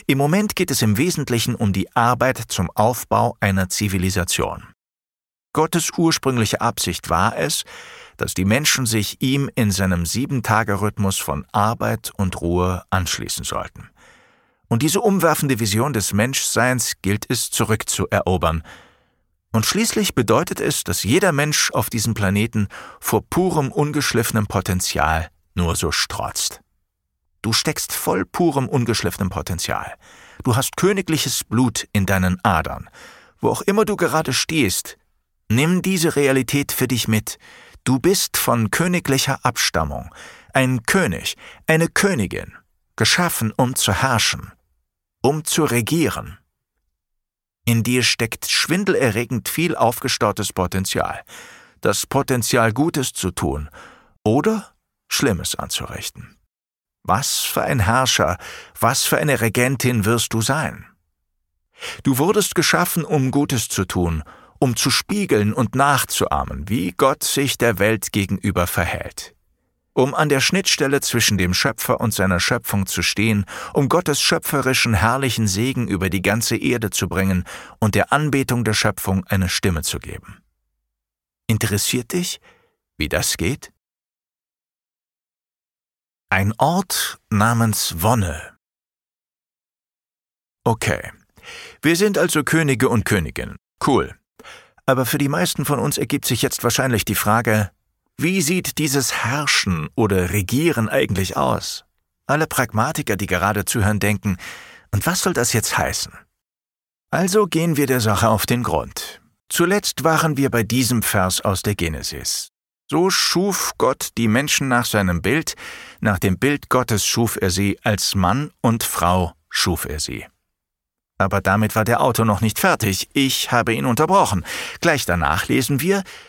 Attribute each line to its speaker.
Speaker 1: Im Moment geht es im Wesentlichen um die Arbeit zum Aufbau einer Zivilisation. Gottes ursprüngliche Absicht war es, dass die Menschen sich ihm in seinem 7-Tage-Rhythmus von Arbeit und Ruhe anschließen sollten. Und diese umwerfende Vision des Menschseins gilt es zurückzuerobern. Und schließlich bedeutet es, dass jeder Mensch auf diesem Planeten vor purem, ungeschliffenem Potenzial nur so strotzt. Du steckst voll purem, ungeschliffenem Potenzial. Du hast königliches Blut in deinen Adern. Wo auch immer du gerade stehst, nimm diese Realität für dich mit. Du bist von königlicher Abstammung, ein König, eine Königin, geschaffen, um zu herrschen, um zu regieren. In dir steckt schwindelerregend viel aufgestautes Potenzial. Das Potenzial, Gutes zu tun oder Schlimmes anzurichten. Was für ein Herrscher, was für eine Regentin wirst du sein? Du wurdest geschaffen, um Gutes zu tun, um zu spiegeln und nachzuahmen, wie Gott sich der Welt gegenüber verhält. Um an der Schnittstelle zwischen dem Schöpfer und seiner Schöpfung zu stehen, um Gottes schöpferischen, herrlichen Segen über die ganze Erde zu bringen und der Anbetung der Schöpfung eine Stimme zu geben. Interessiert dich, wie das geht? Ein Ort namens Wonne. Okay, wir sind also Könige und Königinnen. Cool. Aber für die meisten von uns ergibt sich jetzt wahrscheinlich die Frage, wie sieht dieses Herrschen oder Regieren eigentlich aus? Alle Pragmatiker, die gerade zuhören, denken, und was soll das jetzt heißen? Also gehen wir der Sache auf den Grund. Zuletzt waren wir bei diesem Vers aus der Genesis. So schuf Gott die Menschen nach seinem Bild, nach dem Bild Gottes schuf er sie, als Mann und Frau schuf er sie. Aber damit war der Autor noch nicht fertig. Ich habe ihn unterbrochen. Gleich danach lesen wir,